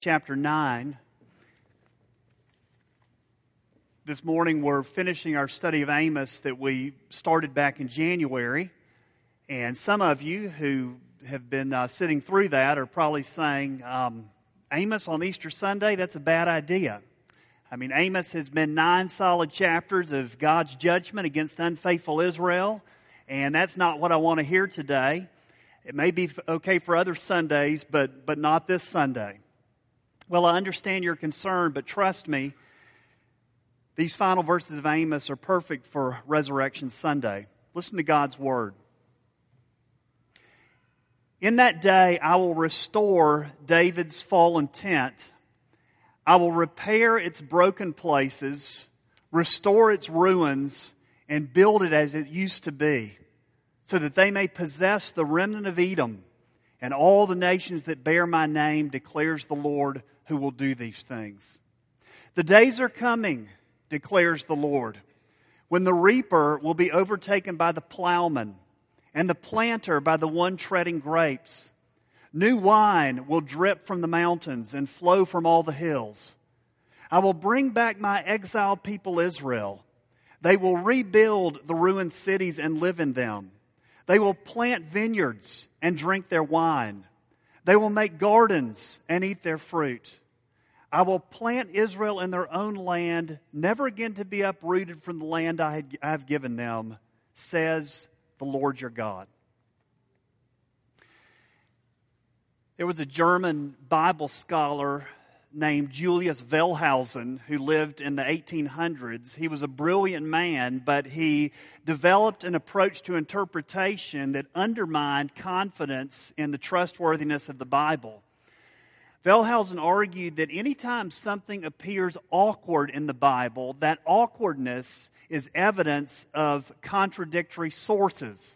chapter 9. This morning we're finishing our study of Amos that we started back in January. And some of you who have been sitting through that are probably saying, Amos on Easter Sunday, that's a bad idea. I mean, Amos has been 9 solid chapters of God's judgment against unfaithful Israel. And that's not what I want to hear today. It may be okay for other Sundays, but not this Sunday. Well, I understand your concern, but trust me, these final verses of Amos are perfect for Resurrection Sunday. Listen to God's Word. In that day, I will restore David's fallen tent. I will repair its broken places, restore its ruins, and build it as it used to be, so that they may possess the remnant of Edom and all the nations that bear my name, declares the Lord who will do these things. The days are coming, declares the Lord, when the reaper will be overtaken by the plowman and the planter by the one treading grapes. New wine will drip from the mountains and flow from all the hills. I will bring back my exiled people Israel. They will rebuild the ruined cities and live in them. They will plant vineyards and drink their wine. They will make gardens and eat their fruit. I will plant Israel in their own land, never again to be uprooted from the land I have given them, says the Lord your God. There was a German Bible scholar named Julius Wellhausen who lived in the 1800s. He was a brilliant man, but he developed an approach to interpretation that undermined confidence in the trustworthiness of the Bible. Wellhausen argued that anytime something appears awkward in the Bible, that awkwardness is evidence of contradictory sources.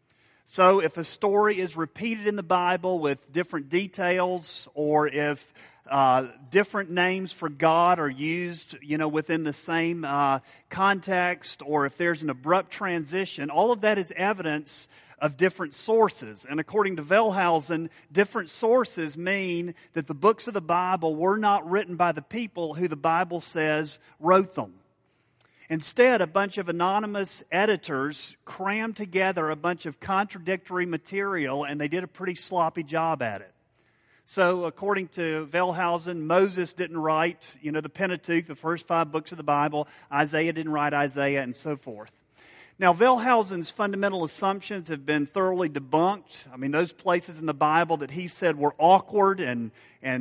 So if a story is repeated in the Bible with different details, or if different names for God are used, within the same context, or if there's an abrupt transition, all of that is evidence of different sources. And according to Wellhausen, different sources mean that the books of the Bible were not written by the people who the Bible says wrote them. Instead, a bunch of anonymous editors crammed together a bunch of contradictory material, and they did a pretty sloppy job at it. So, according to Wellhausen, Moses didn't write, the Pentateuch, the first 5 books of the Bible. Isaiah didn't write Isaiah, and so forth. Now, Wellhausen's fundamental assumptions have been thoroughly debunked. I mean, those places in the Bible that he said were awkward and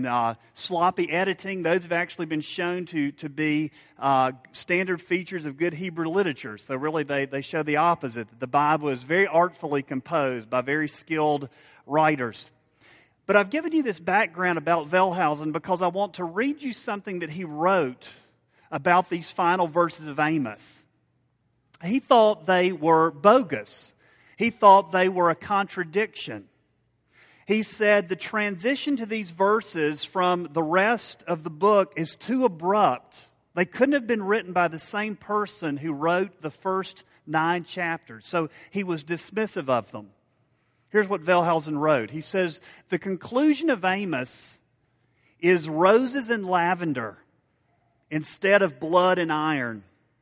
sloppy editing, those have actually been shown to be standard features of good Hebrew literature. So really, they show the opposite, that the Bible is very artfully composed by very skilled writers. But I've given you this background about Wellhausen because I want to read you something that he wrote about these final verses of Amos. He thought they were bogus. He thought they were a contradiction. He said the transition to these verses from the rest of the book is too abrupt. They couldn't have been written by the same person who wrote the first 9 chapters. So he was dismissive of them. Here's what Wellhausen wrote. He says, the conclusion of Amos is roses and lavender instead of blood and iron.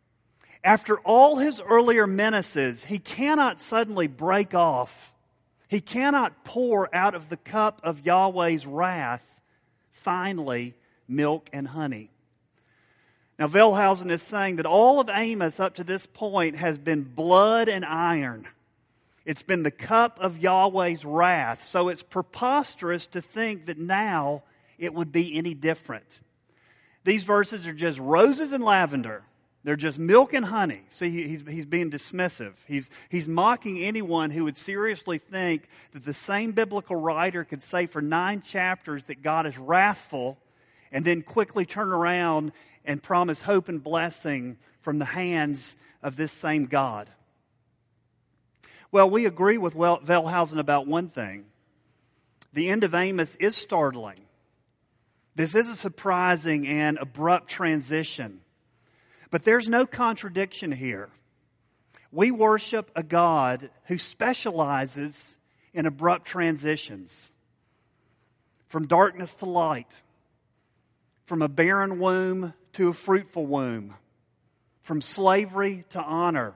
After all his earlier menaces, he cannot suddenly break off. He cannot pour out of the cup of Yahweh's wrath, finally, milk and honey. Now, Wellhausen is saying that all of Amos up to this point has been blood and iron. It's been the cup of Yahweh's wrath. So it's preposterous to think that now it would be any different. These verses are just roses and lavender. They're just milk and honey. See, he's being dismissive. He's mocking anyone who would seriously think that the same biblical writer could say for 9 chapters that God is wrathful and then quickly turn around and promise hope and blessing from the hands of this same God. Well, we agree with Wellhausen about one thing. The end of Amos is startling. This is a surprising and abrupt transition. But there's no contradiction here. We worship a God who specializes in abrupt transitions. From darkness to light, from a barren womb to a fruitful womb, from slavery to honor,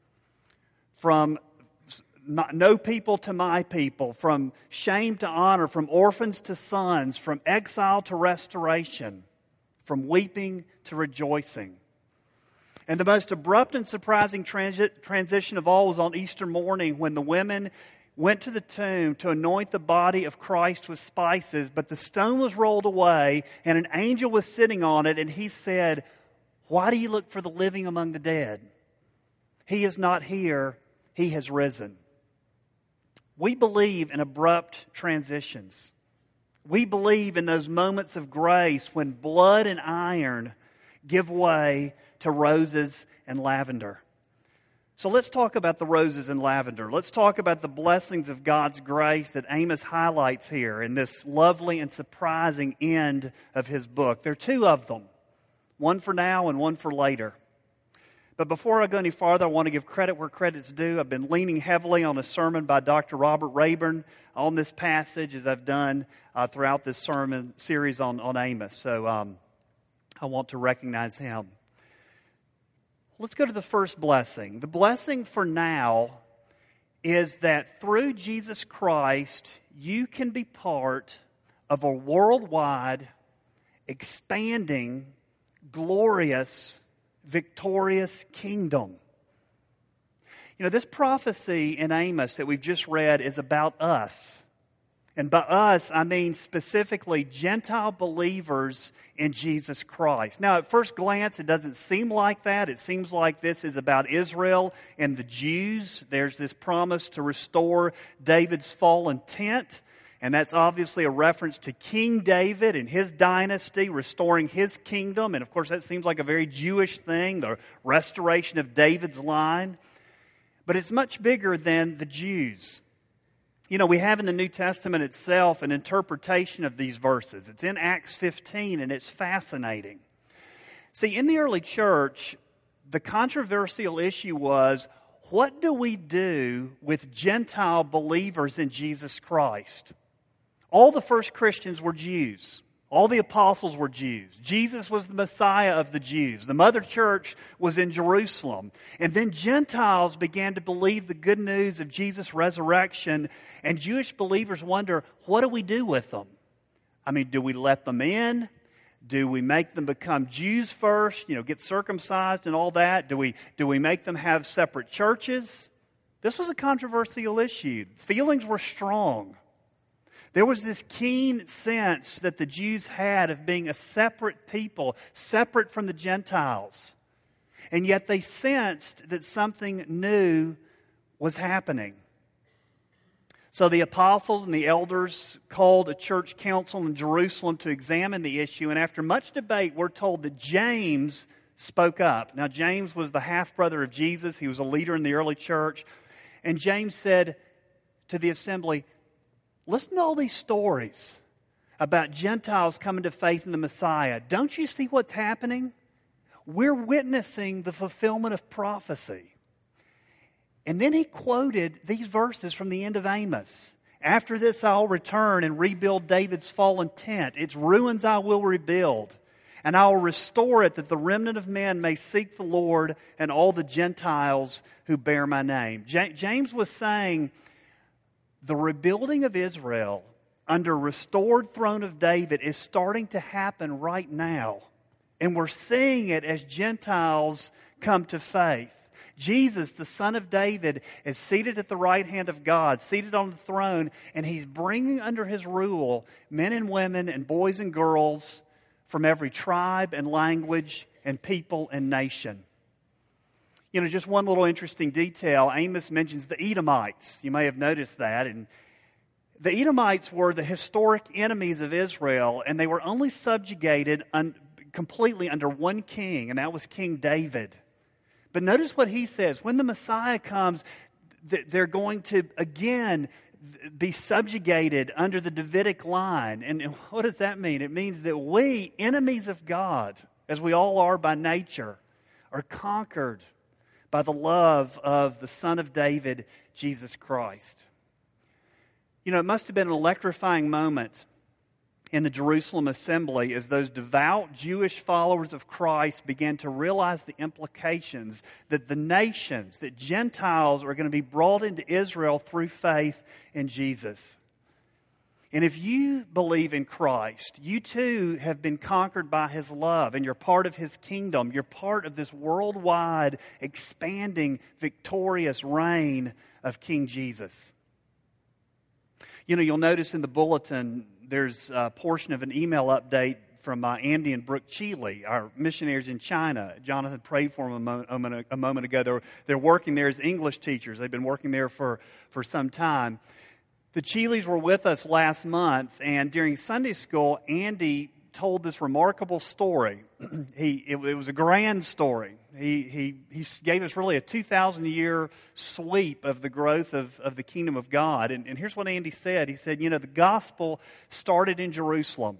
from no people to my people, from shame to honor, from orphans to sons, from exile to restoration, from weeping to rejoicing. And the most abrupt and surprising transition of all was on Easter morning when the women went to the tomb to anoint the body of Christ with spices, but the stone was rolled away and an angel was sitting on it, and he said, "Why do you look for the living among the dead? He is not here, he has risen." We believe in abrupt transitions. We believe in those moments of grace when blood and iron give way to roses and lavender. So let's talk about the roses and lavender. Let's talk about the blessings of God's grace that Amos highlights here in this lovely and surprising end of his book. There are two of them, one for now and one for later. But before I go any farther, I want to give credit where credit's due. I've been leaning heavily on a sermon by Dr. Robert Rayburn on this passage, as I've done throughout this sermon series on Amos. So I want to recognize him. Let's go to the first blessing. The blessing for now is that through Jesus Christ, you can be part of a worldwide, expanding, glorious, victorious kingdom. You know, this prophecy in Amos that we've just read is about us. And by us, I mean specifically Gentile believers in Jesus Christ. Now, at first glance, it doesn't seem like that. It seems like this is about Israel and the Jews. There's this promise to restore David's fallen tent. And that's obviously a reference to King David and his dynasty, restoring his kingdom. And of course, that seems like a very Jewish thing, the restoration of David's line. But it's much bigger than the Jews. You know, we have in the New Testament itself an interpretation of these verses. It's in Acts 15, and it's fascinating. See, in the early church, the controversial issue was, what do we do with Gentile believers in Jesus Christ? All the first Christians were Jews. All the apostles were Jews. Jesus was the Messiah of the Jews. The mother church was in Jerusalem. And then Gentiles began to believe the good news of Jesus' resurrection. And Jewish believers wonder, what do we do with them? I mean, do we let them in? Do we make them become Jews first, get circumcised and all that? Do we make them have separate churches? This was a controversial issue. Feelings were strong. There was this keen sense that the Jews had of being a separate people, separate from the Gentiles. And yet they sensed that something new was happening. So the apostles and the elders called a church council in Jerusalem to examine the issue. And after much debate, we're told that James spoke up. Now, James was the half-brother of Jesus. He was a leader in the early church. And James said to the assembly, listen to all these stories about Gentiles coming to faith in the Messiah. Don't you see what's happening? We're witnessing the fulfillment of prophecy. And then he quoted these verses from the end of Amos. After this I'll return and rebuild David's fallen tent. Its ruins I will rebuild. And I will restore it that the remnant of men may seek the Lord and all the Gentiles who bear my name. James was saying, the rebuilding of Israel under restored throne of David is starting to happen right now. And we're seeing it as Gentiles come to faith. Jesus, the Son of David, is seated at the right hand of God, seated on the throne, and He's bringing under His rule men and women and boys and girls from every tribe and language and people and nation. Just one little interesting detail. Amos mentions the Edomites. You may have noticed that. And the Edomites were the historic enemies of Israel, and they were only subjugated completely under one king, and that was King David. But notice what he says. When the Messiah comes, they're going to, again, be subjugated under the Davidic line. And what does that mean? It means that we, enemies of God, as we all are by nature, are conquered by the love of the Son of David, Jesus Christ. It must have been an electrifying moment in the Jerusalem assembly as those devout Jewish followers of Christ began to realize the implications that the nations, that Gentiles are going to be brought into Israel through faith in Jesus. And if you believe in Christ, you too have been conquered by His love, and you're part of His kingdom. You're part of this worldwide, expanding, victorious reign of King Jesus. You know, you'll notice in the bulletin, there's a portion of an email update from Andy and Brooke Cheeley, our missionaries in China. Jonathan prayed for them a moment ago. They're working there as English teachers. They've been working there for some time. The Cheeleys were with us last month, and during Sunday school, Andy told this remarkable story. It was a grand story. He gave us really a 2,000-year sweep of the growth of the kingdom of God. And here's what Andy said. He said, you know, the gospel started in Jerusalem.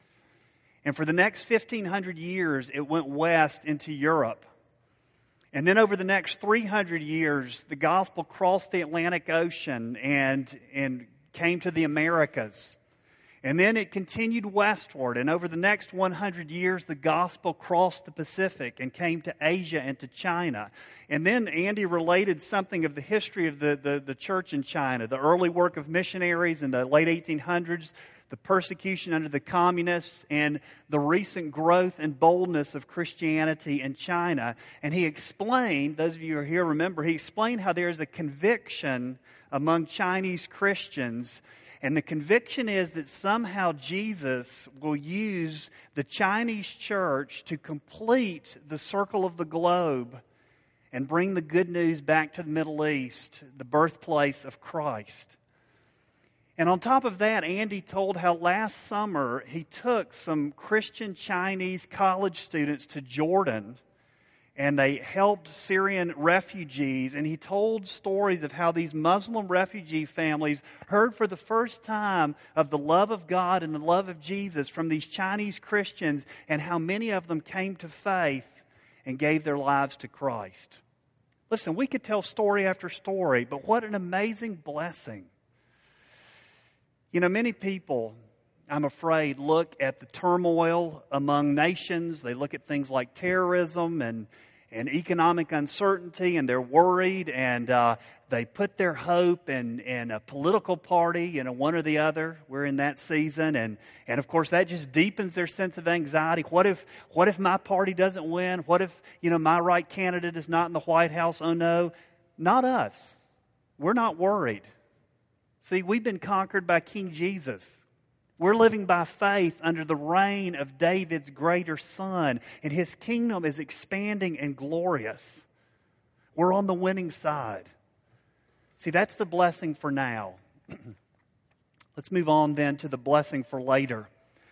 And for the next 1,500 years, it went west into Europe. And then over the next 300 years, the gospel crossed the Atlantic Ocean and came to the Americas. And then it continued westward. And over the next 100 years, the gospel crossed the Pacific and came to Asia and to China. And then Andy related something of the history of the church in China, the early work of missionaries in the late 1800s, the persecution under the communists, and the recent growth and boldness of Christianity in China. And he explained, those of you who are here remember, he explained how there is a conviction among Chinese Christians. And the conviction is that somehow Jesus will use the Chinese church to complete the circle of the globe and bring the good news back to the Middle East, the birthplace of Christ. And on top of that, Andy told how last summer he took some Christian Chinese college students to Jordan, and they helped Syrian refugees. And he told stories of how these Muslim refugee families heard for the first time of the love of God and the love of Jesus from these Chinese Christians, and how many of them came to faith and gave their lives to Christ. Listen, we could tell story after story, but what an amazing blessing. You know, many people, I'm afraid, look at the turmoil among nations. They look at things like terrorism and economic uncertainty, and they're worried, and they put their hope in a political party, one or the other. We're in that season, and of course that just deepens their sense of anxiety. What if my party doesn't win? What if my right candidate is not in the White House? Oh no, not us. We're not worried. See, we've been conquered by King Jesus. We're living by faith under the reign of David's greater son, and His kingdom is expanding and glorious. We're on the winning side. See, that's the blessing for now. Let's move on then to the blessing for later.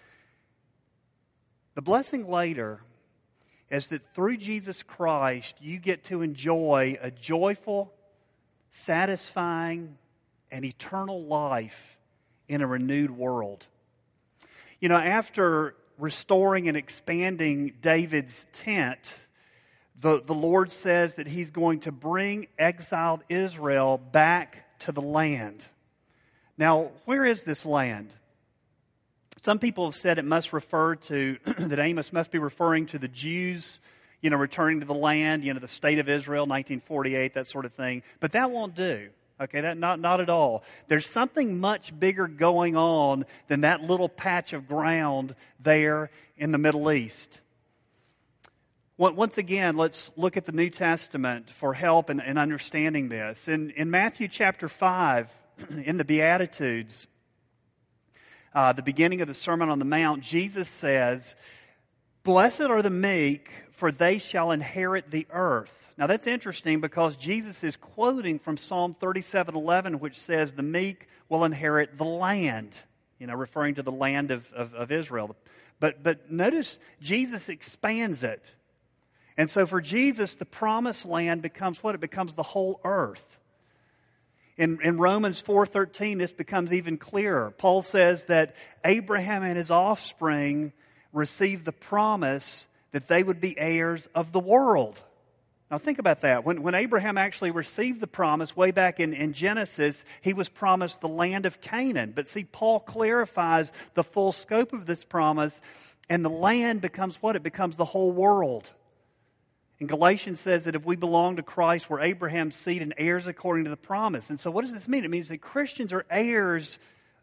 The blessing later is that through Jesus Christ, you get to enjoy a joyful, satisfying, and eternal life in a renewed world. You know, after restoring and expanding David's tent, the Lord says that He's going to bring exiled Israel back to the land. Now, where is this land? Some people have said it must refer to, that Amos must be referring to the Jews, returning to the land, the state of Israel, 1948, that sort of thing. But that won't do. Okay, that not at all. There's something much bigger going on than that little patch of ground there in the Middle East. Once again, let's look at the New Testament for help in understanding this. In Matthew chapter 5, in the Beatitudes, the beginning of the Sermon on the Mount, Jesus says, "Blessed are the meek, for they shall inherit the earth." Now that's interesting because Jesus is quoting from Psalm 37:11, which says the meek will inherit the land, referring to the land of Israel. But notice Jesus expands it. And so for Jesus, the promised land becomes what? It becomes the whole earth. In Romans 4:13, this becomes even clearer. Paul says that Abraham and his offspring received the promise that they would be heirs of the world. Now think about that. When Abraham actually received the promise way back in Genesis, he was promised the land of Canaan. But see, Paul clarifies the full scope of this promise, and the land becomes what? It becomes the whole world. And Galatians says that if we belong to Christ, we're Abraham's seed and heirs according to the promise. And so what does this mean? It means that Christians are heirs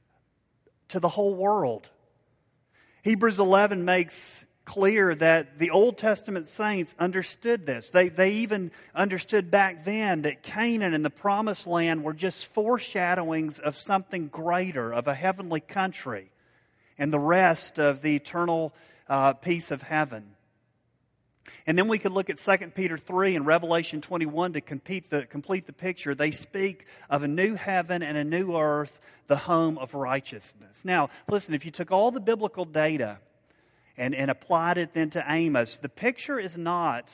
to the whole world. Hebrews 11 makes clear that the Old Testament saints understood this. They even understood back then that Canaan and the Promised Land were just foreshadowings of something greater, of a heavenly country, and the rest of the eternal peace of heaven. And then we could look at 2 Peter 3 and Revelation 21 to complete the picture. They speak of a new heaven and a new earth, the home of righteousness. Now, listen, if you took all the biblical data and applied it then to Amos, the picture is not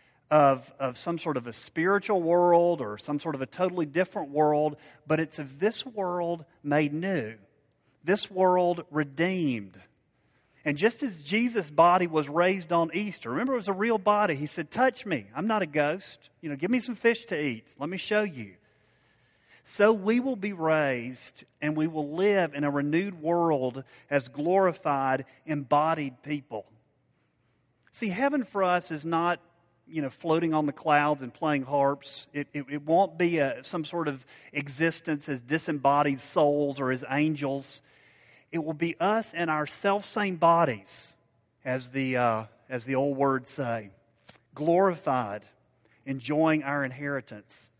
of some sort of a spiritual world or some sort of a totally different world, but it's of this world made new, this world redeemed. And just as Jesus' body was raised on Easter, remember it was a real body, he said, touch me, I'm not a ghost, give me some fish to eat, let me show you. So we will be raised and we will live in a renewed world as glorified, embodied people. See, heaven for us is not, floating on the clouds and playing harps. It won't be some sort of existence as disembodied souls or as angels. It will be us in our self-same bodies, as the old words say, glorified, enjoying our inheritance.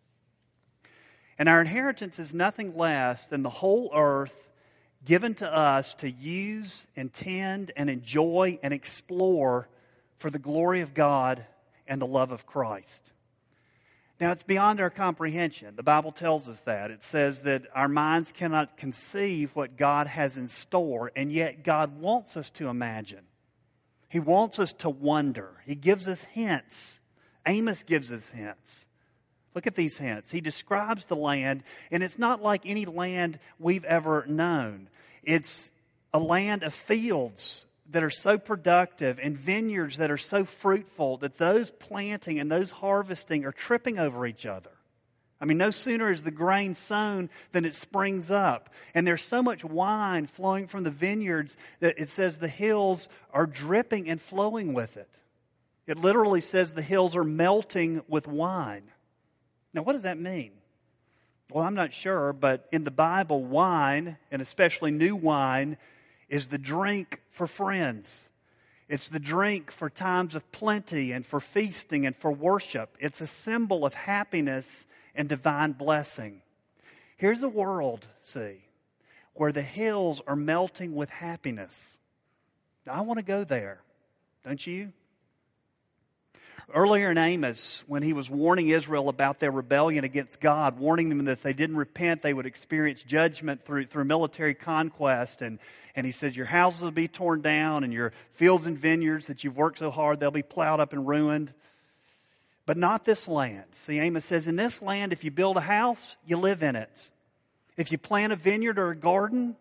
And our inheritance is nothing less than the whole earth given to us to use and tend and enjoy and explore for the glory of God and the love of Christ. Now, it's beyond our comprehension. The Bible tells us that. It says that our minds cannot conceive what God has in store, and yet God wants us to imagine. He wants us to wonder. He gives us hints. Amos gives us hints. Look at these hints. He describes the land, and it's not like any land we've ever known. It's a land of fields that are so productive and vineyards that are so fruitful that those planting and those harvesting are tripping over each other. I mean, no sooner is the grain sown than it springs up. And there's so much wine flowing from the vineyards that it says the hills are dripping and flowing with it. It literally says the hills are melting with wine. Now, what does that mean? Well, I'm not sure, but in the Bible, wine, and especially new wine, is the drink for friends. It's the drink for times of plenty and for feasting and for worship. It's a symbol of happiness and divine blessing. Here's a world, see, where the hills are melting with happiness. Now, I want to go there. Don't you? Earlier in Amos, when he was warning Israel about their rebellion against God, warning them that if they didn't repent, they would experience judgment through military conquest. And he said, your houses will be torn down and your fields and vineyards that you've worked so hard, they'll be plowed up and ruined. But not this land. See, Amos says, in this land, if you build a house, you live in it. If you plant a vineyard or a garden,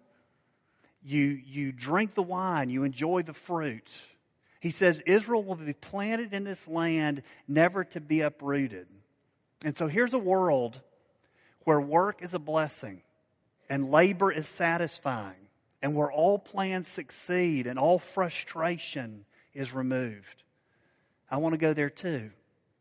you drink the wine, you enjoy the fruit. He says Israel will be planted in this land, never to be uprooted. And so here's a world where work is a blessing and labor is satisfying and where all plans succeed and all frustration is removed. I want to go there too.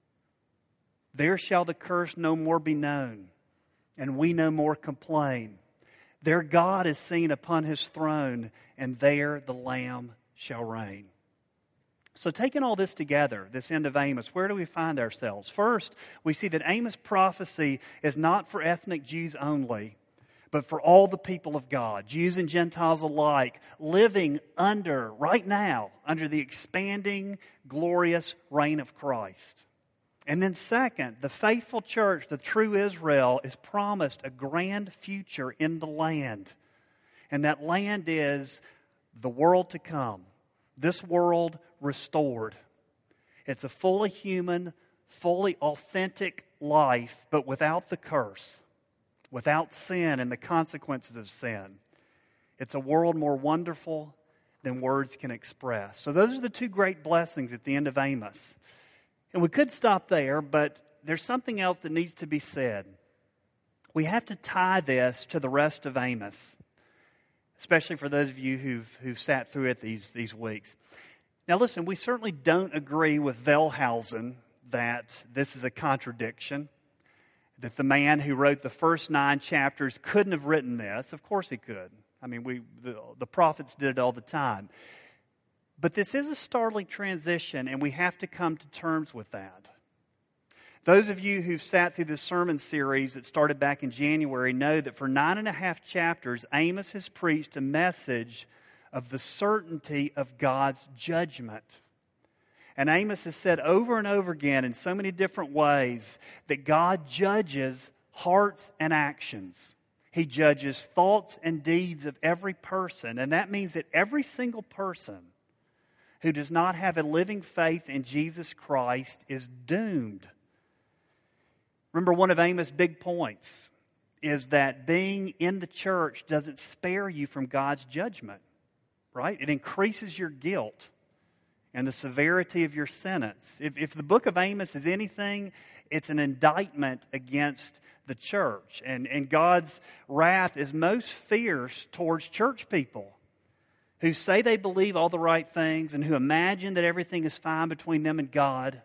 There shall the curse no more be known, and we no more complain. There God is seen upon his throne, and there the Lamb shall reign. So taking all this together, this end of Amos, where do we find ourselves? First, we see that Amos' prophecy is not for ethnic Jews only, but for all the people of God, Jews and Gentiles alike, living right now, under the expanding, glorious reign of Christ. And then second, the faithful church, the true Israel, is promised a grand future in the land. And that land is the world to come. This world restored. It's a fully human, fully authentic life, but without the curse, without sin and the consequences of sin. It's a world more wonderful than words can express. So those are the two great blessings at the end of Amos. And we could stop there, but there's something else that needs to be said. We have to tie this to the rest of Amos, especially for those of you who've sat through it these weeks. Now listen, we certainly don't agree with Wellhausen that this is a contradiction, that the man who wrote the first 9 chapters couldn't have written this. Of course he could. I mean, the prophets did it all the time. But this is a startling transition, and we have to come to terms with that. Those of you who've sat through this sermon series that started back in January know that for 9.5 chapters, Amos has preached a message of the certainty of God's judgment. And Amos has said over and over again in so many different ways that God judges hearts and actions. He judges thoughts and deeds of every person. And that means that every single person who does not have a living faith in Jesus Christ is doomed. Remember, one of Amos' big points is that being in the church doesn't spare you from God's judgment, right? It increases your guilt and the severity of your sentence. If the book of Amos is anything, it's an indictment against the church. And God's wrath is most fierce towards church people who say they believe all the right things and who imagine that everything is fine between them and God,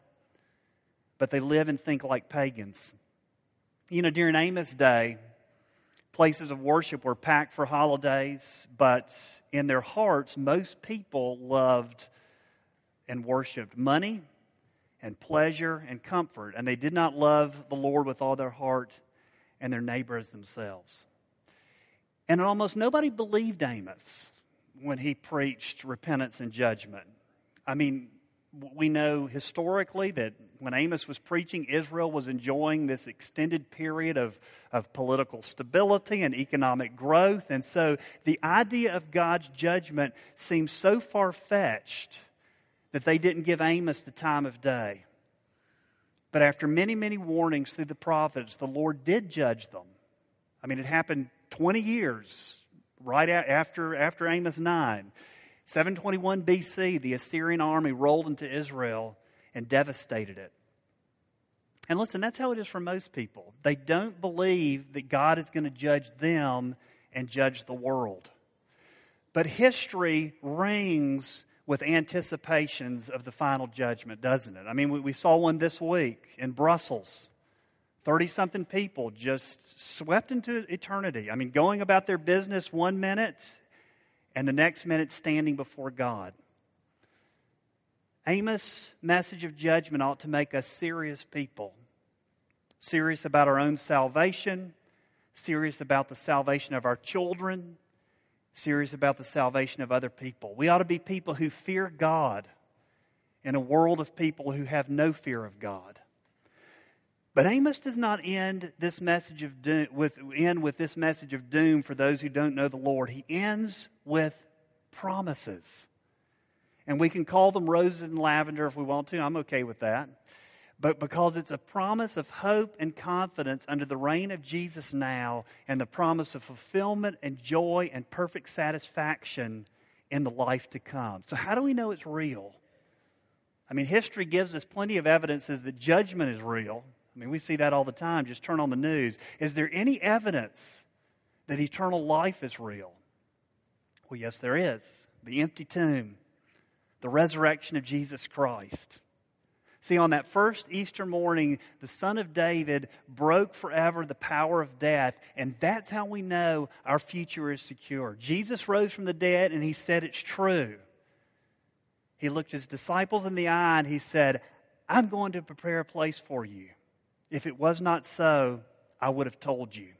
but they live and think like pagans. You know, during Amos' day, places of worship were packed for holidays, but in their hearts, most people loved and worshiped money and pleasure and comfort, and they did not love the Lord with all their heart and their neighbor as themselves. And almost nobody believed Amos when he preached repentance and judgment. I mean, we know historically that when Amos was preaching, Israel was enjoying this extended period of political stability and economic growth. And so the idea of God's judgment seems so far-fetched that they didn't give Amos the time of day. But after many, many warnings through the prophets, the Lord did judge them. I mean, it happened 20 years right after Amos 9. 721 BC, the Assyrian army rolled into Israel and devastated it. And listen, that's how it is for most people. They don't believe that God is going to judge them and judge the world. But history rings with anticipations of the final judgment, doesn't it? I mean, we saw one this week in Brussels. 30-something people just swept into eternity. I mean, going about their business 1 minute and the next minute standing before God. Amos' message of judgment ought to make us serious people. Serious about our own salvation. Serious about the salvation of our children. Serious about the salvation of other people. We ought to be people who fear God in a world of people who have no fear of God. But Amos does not end this message of doom with this message of doom for those who don't know the Lord. He ends with promises. And we can call them roses and lavender if we want to. I'm okay with that. But because it's a promise of hope and confidence under the reign of Jesus now, and the promise of fulfillment and joy and perfect satisfaction in the life to come. So how do we know it's real? I mean, history gives us plenty of evidences that judgment is real. I mean, we see that all the time. Just turn on the news. Is there any evidence that eternal life is real? Well, yes, there is. The empty tomb. The resurrection of Jesus Christ. See, on that first Easter morning, the Son of David broke forever the power of death, and that's how we know our future is secure. Jesus rose from the dead, and He said it's true. He looked His disciples in the eye, and He said, I'm going to prepare a place for you. If it was not so, I would have told you.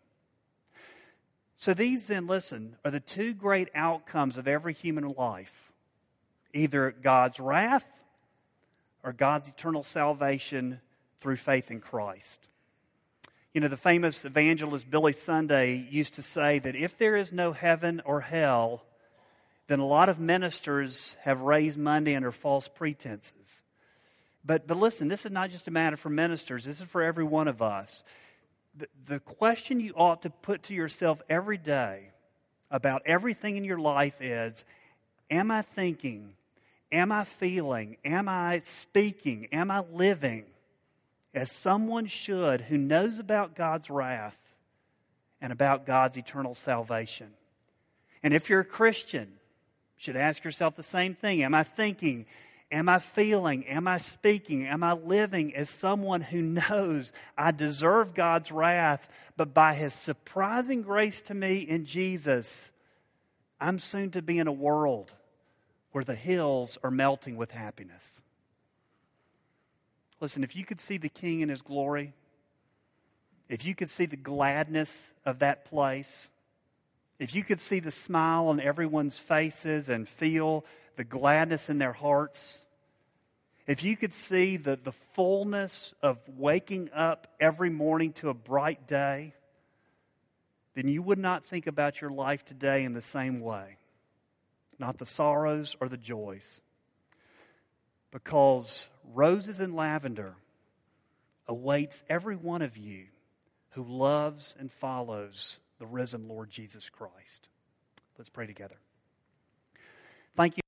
So these then, listen, are the two great outcomes of every human life. Either God's wrath or God's eternal salvation through faith in Christ. You know, the famous evangelist Billy Sunday used to say that if there is no heaven or hell, then a lot of ministers have raised money under false pretenses. But listen, this is not just a matter for ministers. This is for every one of us. The question you ought to put to yourself every day about everything in your life is, am I thinking, am I feeling, am I speaking, am I living as someone should who knows about God's wrath and about God's eternal salvation? And if you're a Christian, you should ask yourself the same thing. Am I thinking, am I feeling, am I speaking, am I living as someone who knows I deserve God's wrath, but by His surprising grace to me in Jesus, I'm soon to be in a world where the hills are melting with happiness? Listen, if you could see the King in His glory, if you could see the gladness of that place, if you could see the smile on everyone's faces and feel the gladness in their hearts, if you could see the fullness of waking up every morning to a bright day, then you would not think about your life today in the same way. Not the sorrows or the joys. Because roses and lavender awaits every one of you who loves and follows the risen Lord Jesus Christ. Let's pray together. Thank you.